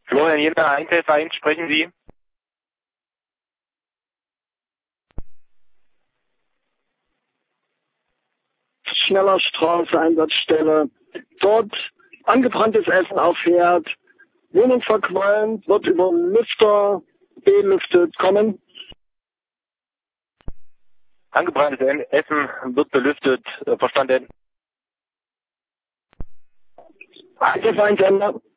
Florian Jena, Einzelverein, sprechen Sie? Schneller Straße, Einsatzstelle. Dort angebranntes Essen auffährt, Wohnung verqualmt, wird über Lüfter belüftet. Kommen. Angebranntes Essen wird belüftet, verstanden. Einzelvereinsender.